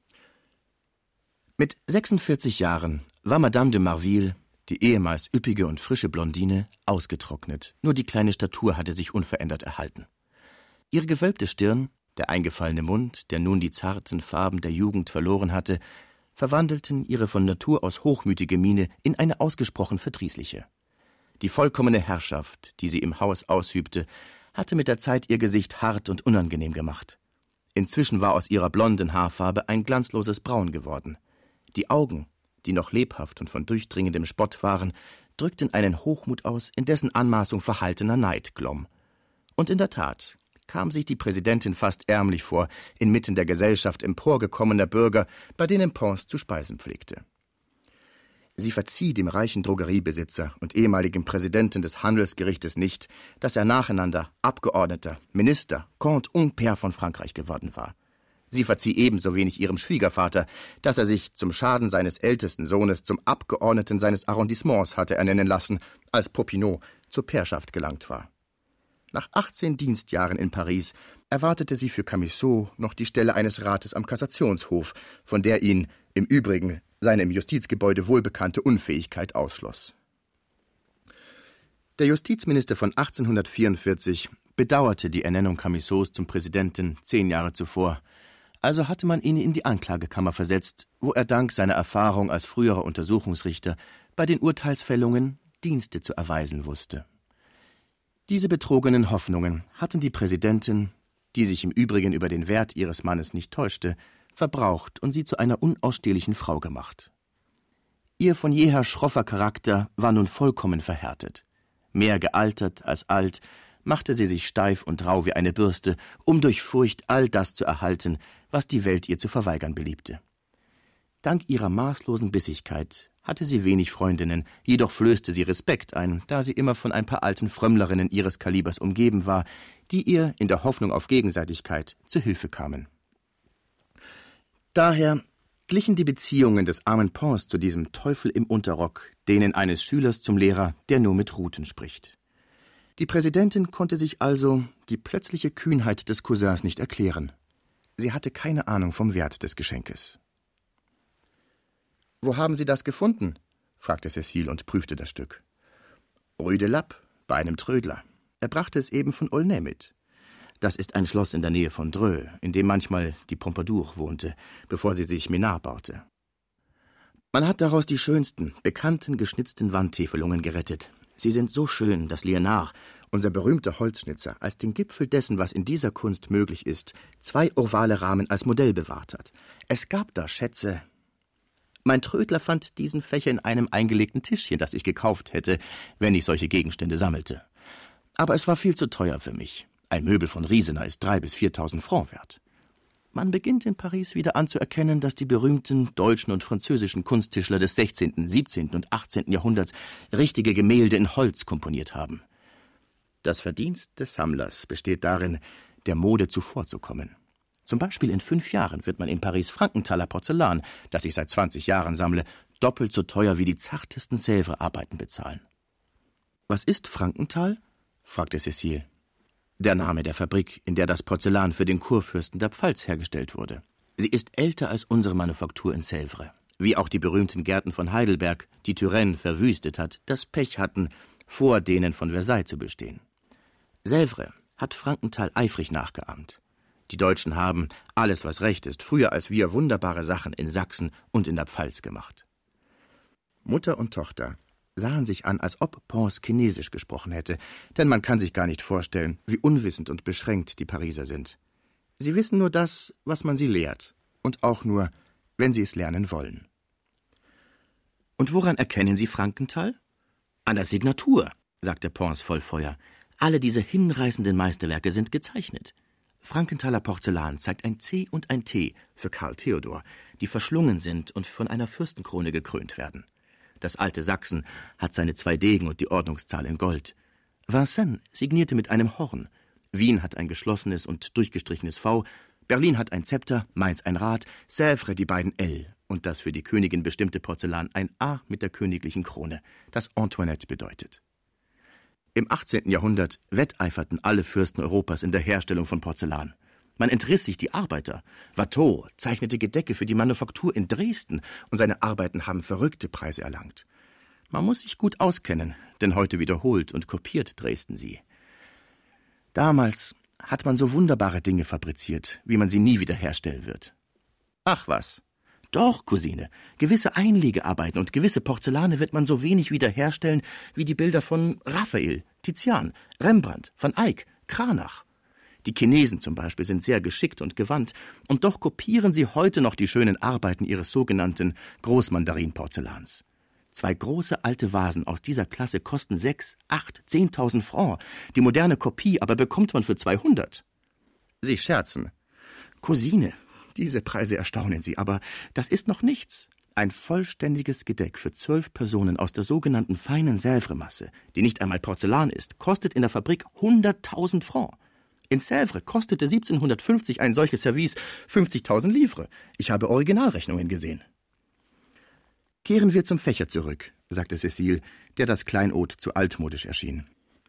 Mit sechsundvierzig Jahren war Madame de Marville, die ehemals üppige und frische Blondine, ausgetrocknet, nur die kleine Statur hatte sich unverändert erhalten. Ihre gewölbte Stirn, der eingefallene Mund, der nun die zarten Farben der Jugend verloren hatte, verwandelten ihre von Natur aus hochmütige Miene in eine ausgesprochen verdrießliche. Die vollkommene Herrschaft, die sie im Haus ausübte, hatte mit der Zeit ihr Gesicht hart und unangenehm gemacht. Inzwischen war aus ihrer blonden Haarfarbe ein glanzloses Braun geworden. Die Augen, die noch lebhaft und von durchdringendem Spott waren, drückten einen Hochmut aus, in dessen Anmaßung verhaltener Neid glomm. Und in der Tat kam sich die Präsidentin fast ärmlich vor, inmitten der Gesellschaft emporgekommener Bürger, bei denen Pons zu speisen pflegte. Sie verzieh dem reichen Drogeriebesitzer und ehemaligen Präsidenten des Handelsgerichtes nicht, dass er nacheinander Abgeordneter, Minister, Comte und Pair von Frankreich geworden war. Sie verzieh ebenso wenig ihrem Schwiegervater, dass er sich zum Schaden seines ältesten Sohnes zum Abgeordneten seines Arrondissements hatte ernennen lassen, als Popinot zur Pairschaft gelangt war. Nach achtzehn Dienstjahren in Paris erwartete sie für Camusot noch die Stelle eines Rates am Kassationshof, von der ihn im Übrigen seine im Justizgebäude wohlbekannte Unfähigkeit ausschloss. Der Justizminister von achtzehnhundertvierundvierzig bedauerte die Ernennung Camusots zum Präsidenten zehn Jahre zuvor, also hatte man ihn in die Anklagekammer versetzt, wo er dank seiner Erfahrung als früherer Untersuchungsrichter bei den Urteilsfällungen Dienste zu erweisen wusste. Diese betrogenen Hoffnungen hatten die Präsidentin, die sich im Übrigen über den Wert ihres Mannes nicht täuschte, verbraucht und sie zu einer unausstehlichen Frau gemacht. Ihr von jeher schroffer Charakter war nun vollkommen verhärtet. Mehr gealtert als alt, machte sie sich steif und rau wie eine Bürste, um durch Furcht all das zu erhalten, was die Welt ihr zu verweigern beliebte. Dank ihrer maßlosen Bissigkeit hatte sie wenig Freundinnen, jedoch flößte sie Respekt ein, da sie immer von ein paar alten Frömmlerinnen ihres Kalibers umgeben war, die ihr in der Hoffnung auf Gegenseitigkeit zu Hilfe kamen. Daher glichen die Beziehungen des armen Pons zu diesem Teufel im Unterrock denen eines Schülers zum Lehrer, der nur mit Ruten spricht. Die Präsidentin konnte sich also die plötzliche Kühnheit des Cousins nicht erklären. Sie hatte keine Ahnung vom Wert des Geschenkes. »Wo haben Sie das gefunden?« fragte Cécile und prüfte das Stück. »Rue de Lappe, bei einem Trödler. Er brachte es eben von Aulnay mit. Das ist ein Schloss in der Nähe von Dreux, in dem manchmal die Pompadour wohnte, bevor sie sich Ménard baute. Man hat daraus die schönsten, bekannten, geschnitzten Wandtäfelungen gerettet. Sie sind so schön, dass Léonard, unser berühmter Holzschnitzer, als den Gipfel dessen, was in dieser Kunst möglich ist, zwei ovale Rahmen als Modell bewahrt hat. Es gab da Schätze. Mein Trödler fand diesen Fächer in einem eingelegten Tischchen, das ich gekauft hätte, wenn ich solche Gegenstände sammelte. Aber es war viel zu teuer für mich. Ein Möbel von Riesener ist drei bis viertausend Francs wert. Man beginnt in Paris wieder anzuerkennen, dass die berühmten deutschen und französischen Kunsttischler des sechzehnten, siebzehnten und achtzehnten Jahrhunderts richtige Gemälde in Holz komponiert haben. Das Verdienst des Sammlers besteht darin, der Mode zuvorzukommen. Zum Beispiel in fünf Jahren wird man in Paris Frankenthaler Porzellan, das ich seit zwanzig Jahren sammle, doppelt so teuer wie die zartesten Sèvres-Arbeiten bezahlen. »Was ist Frankenthal?« fragte Cécile. »Der Name der Fabrik, in der das Porzellan für den Kurfürsten der Pfalz hergestellt wurde. Sie ist älter als unsere Manufaktur in Sèvres. Wie auch die berühmten Gärten von Heidelberg, die Turenne verwüstet hat, das Pech hatten, vor denen von Versailles zu bestehen. Sèvres hat Frankenthal eifrig nachgeahmt. Die Deutschen haben, alles was recht ist, früher als wir wunderbare Sachen in Sachsen und in der Pfalz gemacht.« Mutter und Tochter sahen sich an, als ob Pons Chinesisch gesprochen hätte, denn man kann sich gar nicht vorstellen, wie unwissend und beschränkt die Pariser sind. Sie wissen nur das, was man sie lehrt, und auch nur, wenn sie es lernen wollen. »Und woran erkennen Sie Frankenthal?« »An der Signatur«, sagte Pons voll Feuer. »Alle diese hinreißenden Meisterwerke sind gezeichnet. Frankenthaler Porzellan zeigt ein C und ein T für Karl Theodor, die verschlungen sind und von einer Fürstenkrone gekrönt werden. Das alte Sachsen hat seine zwei Degen und die Ordnungszahl in Gold. Vincennes signierte mit einem Horn. Wien hat ein geschlossenes und durchgestrichenes V, Berlin hat ein Zepter, Mainz ein Rad, Sèvres die beiden L und das für die Königin bestimmte Porzellan ein A mit der königlichen Krone, das Antoinette bedeutet. Im achtzehnten Jahrhundert wetteiferten alle Fürsten Europas in der Herstellung von Porzellan. Man entriss sich die Arbeiter. Watteau zeichnete Gedecke für die Manufaktur in Dresden und seine Arbeiten haben verrückte Preise erlangt. Man muss sich gut auskennen, denn heute wiederholt und kopiert Dresden sie. Damals hat man so wunderbare Dinge fabriziert, wie man sie nie wieder herstellen wird. Ach was. Doch, Cousine, gewisse Einlegearbeiten und gewisse Porzellane wird man so wenig wiederherstellen wie die Bilder von Raphael, Tizian, Rembrandt, Van Eyck, Cranach. Die Chinesen zum Beispiel sind sehr geschickt und gewandt, und doch kopieren sie heute noch die schönen Arbeiten ihres sogenannten Großmandarin-Porzellans. Zwei große alte Vasen aus dieser Klasse kosten sechs, acht, zehntausend Francs. Die moderne Kopie aber bekommt man für zweihundert. Sie scherzen. Cousine, diese Preise erstaunen Sie, aber das ist noch nichts. Ein vollständiges Gedeck für zwölf Personen aus der sogenannten feinen Sèvres-Masse, die nicht einmal Porzellan ist, kostet in der Fabrik hunderttausend Francs. In Sèvres kostete siebzehnhundertfünfzig ein solches Service fünfzigtausend Livres. Ich habe Originalrechnungen gesehen. Kehren wir zum Fächer zurück, sagte Cécile, der das Kleinod zu altmodisch erschien.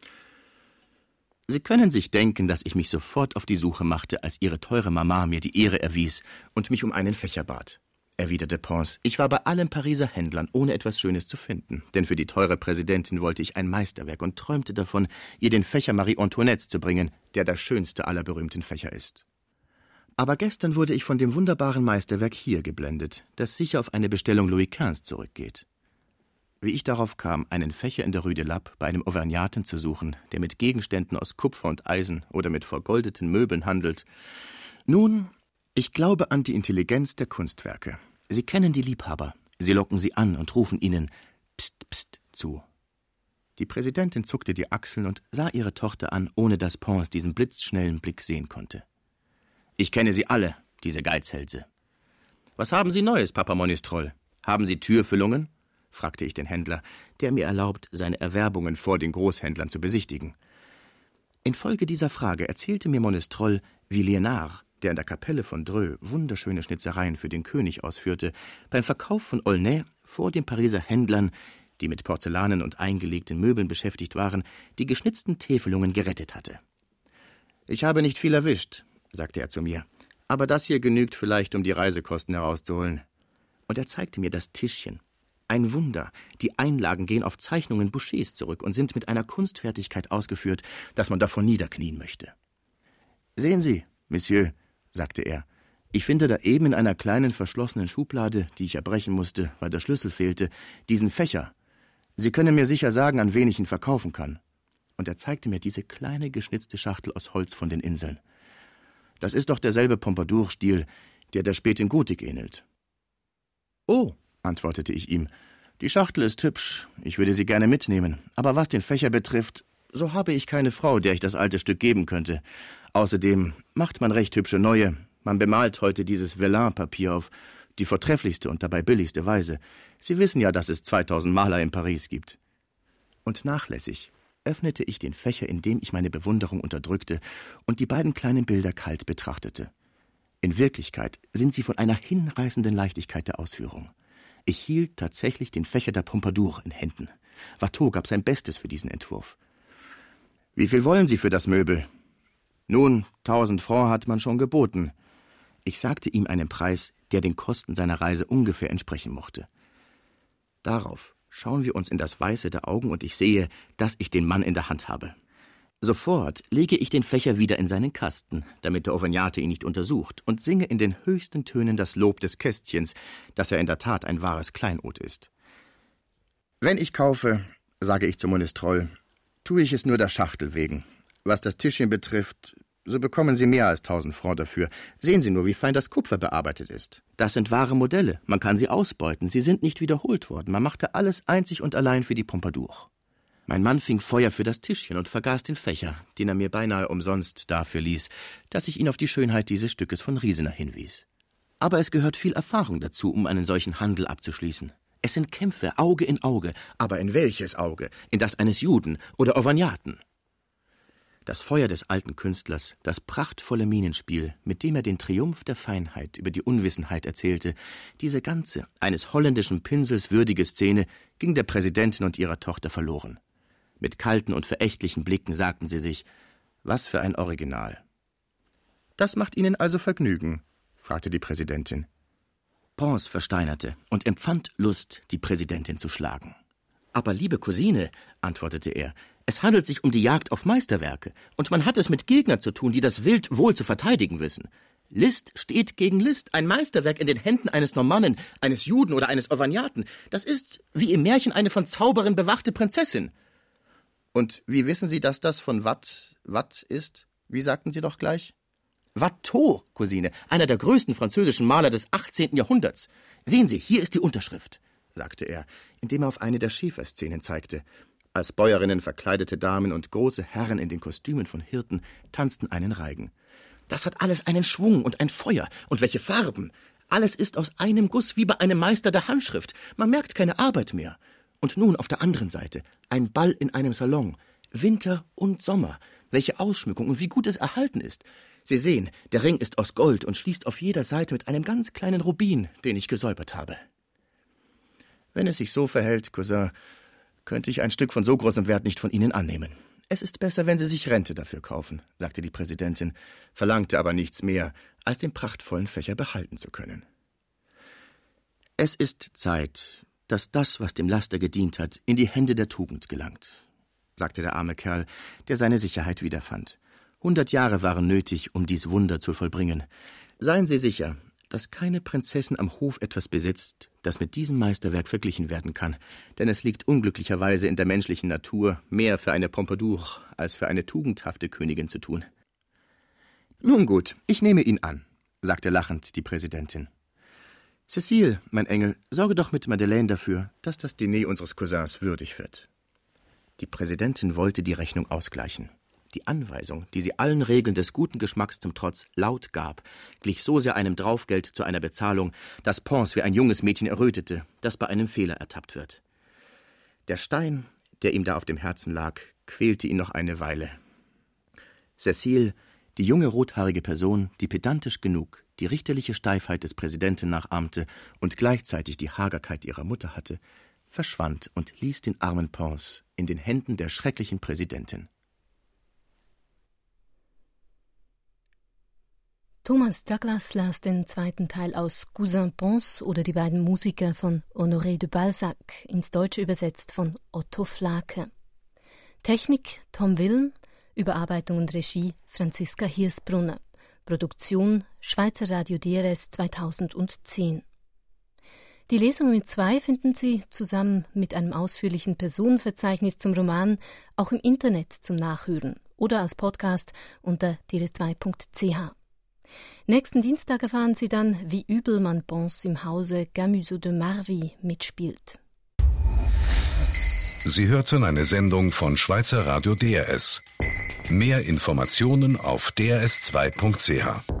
Sie können sich denken, dass ich mich sofort auf die Suche machte, als Ihre teure Mama mir die Ehre erwies und mich um einen Fächer bat, erwiderte Pons. Ich war bei allen Pariser Händlern, ohne etwas Schönes zu finden, denn für die teure Präsidentin wollte ich ein Meisterwerk und träumte davon, ihr den Fächer Marie Antoinettes zu bringen, der der schönste aller berühmten Fächer ist. Aber gestern wurde ich von dem wunderbaren Meisterwerk hier geblendet, das sicher auf eine Bestellung Louis Quinze zurückgeht. Wie ich darauf kam, einen Fächer in der Rue de Lappe bei einem Auvergnaten zu suchen, der mit Gegenständen aus Kupfer und Eisen oder mit vergoldeten Möbeln handelt. Nun, ich glaube an die Intelligenz der Kunstwerke. Sie kennen die Liebhaber. Sie locken sie an und rufen ihnen Psst, Psst zu. Die Präsidentin zuckte die Achseln und sah ihre Tochter an, ohne dass Pons diesen blitzschnellen Blick sehen konnte. Ich kenne sie alle, diese Geizhälse. Was haben Sie Neues, Papa Monistrol? Haben Sie Türfüllungen? Fragte ich den Händler, der mir erlaubt, seine Erwerbungen vor den Großhändlern zu besichtigen. Infolge dieser Frage erzählte mir Monistrol, wie Liénard, der in der Kapelle von Dreux wunderschöne Schnitzereien für den König ausführte, beim Verkauf von Aulnay vor den Pariser Händlern, die mit Porzellanen und eingelegten Möbeln beschäftigt waren, die geschnitzten Täfelungen gerettet hatte. »Ich habe nicht viel erwischt«, sagte er zu mir, »aber das hier genügt vielleicht, um die Reisekosten herauszuholen.« Und er zeigte mir das Tischchen. Ein Wunder, die Einlagen gehen auf Zeichnungen Bouchers zurück und sind mit einer Kunstfertigkeit ausgeführt, dass man davor niederknien möchte. »Sehen Sie, Monsieur«, sagte er, »ich finde da eben in einer kleinen verschlossenen Schublade, die ich erbrechen musste, weil der Schlüssel fehlte, diesen Fächer. Sie können mir sicher sagen, an wen ich ihn verkaufen kann.« Und er zeigte mir diese kleine geschnitzte Schachtel aus Holz von den Inseln. »Das ist doch derselbe Pompadour-Stil, der der späten Gotik ähnelt.« »Oh«, antwortete ich ihm, »die Schachtel ist hübsch, ich würde sie gerne mitnehmen, aber was den Fächer betrifft, so habe ich keine Frau, der ich das alte Stück geben könnte. Außerdem macht man recht hübsche neue, man bemalt heute dieses Velin-Papier auf die vortrefflichste und dabei billigste Weise. Sie wissen ja, dass es zweitausend Maler in Paris gibt.« Und nachlässig öffnete ich den Fächer, indem ich meine Bewunderung unterdrückte und die beiden kleinen Bilder kalt betrachtete. In Wirklichkeit sind sie von einer hinreißenden Leichtigkeit der Ausführung. Ich hielt tatsächlich den Fächer der Pompadour in Händen. Watteau gab sein Bestes für diesen Entwurf. »Wie viel wollen Sie für das Möbel?« »Nun, tausend Francs hat man schon geboten.« Ich sagte ihm einen Preis, der den Kosten seiner Reise ungefähr entsprechen mochte. Darauf schauen wir uns in das Weiße der Augen und ich sehe, dass ich den Mann in der Hand habe. Sofort lege ich den Fächer wieder in seinen Kasten, damit der Auvergnate ihn nicht untersucht, und singe in den höchsten Tönen das Lob des Kästchens, dass er in der Tat ein wahres Kleinod ist. »Wenn ich kaufe«, sage ich zu Monistrol, »tue ich es nur der Schachtel wegen. Was das Tischchen betrifft, so bekommen Sie mehr als tausend Francs dafür. Sehen Sie nur, wie fein das Kupfer bearbeitet ist. Das sind wahre Modelle, man kann sie ausbeuten, sie sind nicht wiederholt worden, man machte alles einzig und allein für die Pompadour.« Mein Mann fing Feuer für das Tischchen und vergaß den Fächer, den er mir beinahe umsonst dafür ließ, dass ich ihn auf die Schönheit dieses Stückes von Riesener hinwies. Aber es gehört viel Erfahrung dazu, um einen solchen Handel abzuschließen. Es sind Kämpfe, Auge in Auge, aber in welches Auge? In das eines Juden oder Auvergnaten? Das Feuer des alten Künstlers, das prachtvolle Mienenspiel, mit dem er den Triumph der Feinheit über die Unwissenheit erzählte, diese ganze, eines holländischen Pinsels würdige Szene, ging der Präsidentin und ihrer Tochter verloren. Mit kalten und verächtlichen Blicken sagten sie sich, was für ein Original. »Das macht Ihnen also Vergnügen?« fragte die Präsidentin. Pons versteinerte und empfand Lust, die Präsidentin zu schlagen. »Aber, liebe Cousine«, antwortete er, »es handelt sich um die Jagd auf Meisterwerke, und man hat es mit Gegnern zu tun, die das Wild wohl zu verteidigen wissen. List steht gegen List, ein Meisterwerk in den Händen eines Normannen, eines Juden oder eines Auvergnaten. Das ist wie im Märchen eine von Zaubern bewachte Prinzessin.« »Und wie wissen Sie, dass das von Watt, Watt ist? Wie sagten Sie doch gleich?« »Watteau, Cousine, einer der größten französischen Maler des achtzehnten Jahrhunderts. Sehen Sie, hier ist die Unterschrift«, sagte er, indem er auf eine der Schäferszenen zeigte. Als Bäuerinnen verkleidete Damen und große Herren in den Kostümen von Hirten tanzten einen Reigen. »Das hat alles einen Schwung und ein Feuer. Und welche Farben! Alles ist aus einem Guss, wie bei einem Meister der Handschrift. Man merkt keine Arbeit mehr. Und nun auf der anderen Seite ein Ball in einem Salon. Winter und Sommer. Welche Ausschmückung und wie gut es erhalten ist. Sie sehen, der Ring ist aus Gold und schließt auf jeder Seite mit einem ganz kleinen Rubin, den ich gesäubert habe. Wenn es sich so verhält, Cousin, könnte ich ein Stück von so großem Wert nicht von Ihnen annehmen. Es ist besser, wenn Sie sich Rente dafür kaufen, sagte die Präsidentin, verlangte aber nichts mehr, als den prachtvollen Fächer behalten zu können. Es ist Zeit, dass das, was dem Laster gedient hat, in die Hände der Tugend gelangt, sagte der arme Kerl, der seine Sicherheit wiederfand. Hundert Jahre waren nötig, um dies Wunder zu vollbringen. Seien Sie sicher, dass keine Prinzessin am Hof etwas besitzt, das mit diesem Meisterwerk verglichen werden kann, denn es liegt unglücklicherweise in der menschlichen Natur, mehr für eine Pompadour als für eine tugendhafte Königin zu tun. »Nun gut, ich nehme ihn an«, sagte lachend die Präsidentin. »Cécile, mein Engel, sorge doch mit Madeleine dafür, dass das Diner unseres Cousins würdig wird.« Die Präsidentin wollte die Rechnung ausgleichen. Die Anweisung, die sie allen Regeln des guten Geschmacks zum Trotz laut gab, glich so sehr einem Draufgeld zu einer Bezahlung, dass Pons wie ein junges Mädchen errötete, das bei einem Fehler ertappt wird. Der Stein, der ihm da auf dem Herzen lag, quälte ihn noch eine Weile. Cécile, die junge rothaarige Person, die pedantisch genug die richterliche Steifheit des Präsidenten nachahmte und gleichzeitig die Hagerkeit ihrer Mutter hatte, verschwand und ließ den armen Pons in den Händen der schrecklichen Präsidentin. Thomas Douglas las den zweiten Teil aus Cousin Pons oder die beiden Musiker von Honoré de Balzac, ins Deutsche übersetzt von Otto Flake. Technik Tom Willen, Überarbeitung und Regie Franziska Hirsbrunner. Produktion Schweizer Radio D R S zweitausendzehn. Die Lesungen mit zwei finden Sie zusammen mit einem ausführlichen Personenverzeichnis zum Roman auch im Internet zum Nachhören oder als Podcast unter d r s zwei punkt c h. Nächsten Dienstag erfahren Sie dann, wie übel man Pons im Hause Gamuseau de Marvy mitspielt. Sie hörten eine Sendung von Schweizer Radio D R S. Mehr Informationen auf d r s zwei punkt c h.